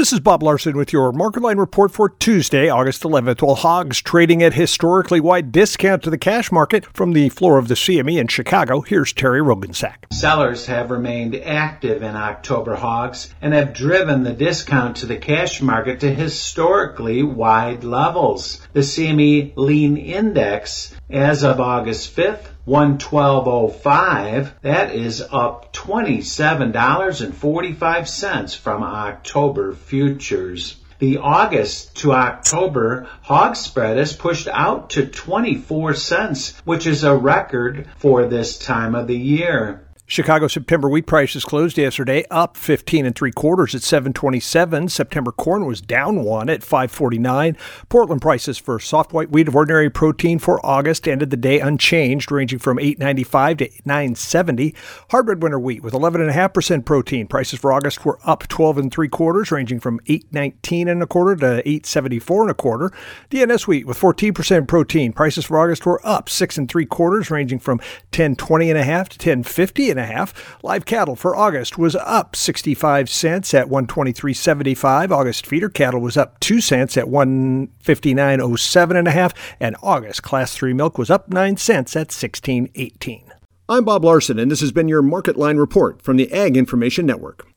This is Bob Larson with your Market Line report for Tuesday, August 11th. While hogs trading at historically wide discount to the cash market from the floor of the CME in Chicago, here's Terry Rogensack. Sellers have remained active in October hogs and have driven the discount to the cash market to historically wide levels. The CME Lean Index, as of August 5th, 112.05, that is up $27.45 from October futures. The August to October hog spread is pushed out to 24 cents, which is a record for this time of the year. Chicago September wheat prices closed yesterday up 15 3/4 at $7.27. September corn was down 1 at $5.49. Portland prices for soft white wheat of ordinary protein for August ended the day unchanged, ranging from $8.95 to $9.70. Hardwood winter wheat with 11.5% protein prices for August were up 12 3/4, ranging from $8.19 1/4 to $8.74 1/4. DNS wheat with 14% protein prices for August were up 6 3/4, ranging from $10.20 1/2 to $10.50 1/2. Live cattle for August was up 65 cents at $123.75. August feeder cattle was up 2 cents at $159.07 1/2, and August Class 3 milk was up 9 cents at $16.18. I'm Bob Larson, and this has been your Market Line report from the Ag Information Network.